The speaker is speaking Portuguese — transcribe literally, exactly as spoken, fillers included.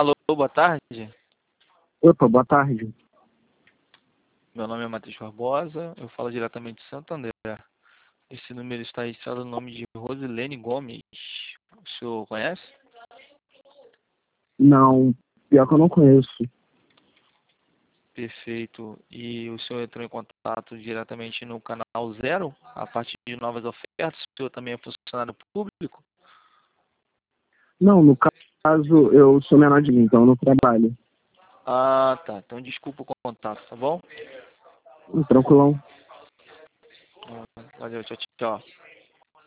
Alô, boa tarde. Opa, boa tarde. Meu nome é Matheus Barbosa, eu falo diretamente de Santo André. Esse número está registrado no nome de Rosilene Gomes. O senhor conhece? Não, pior que eu não conheço. Perfeito. E o senhor entrou em contato diretamente no canal Zero, a partir de novas ofertas? O senhor também é funcionário público? Não, no caso, eu sou menor de mim, então eu não trabalho. Ah, tá. Então desculpa o contato, tá bom? Hum, Tranquilão. Ah, valeu, tchau, tchau.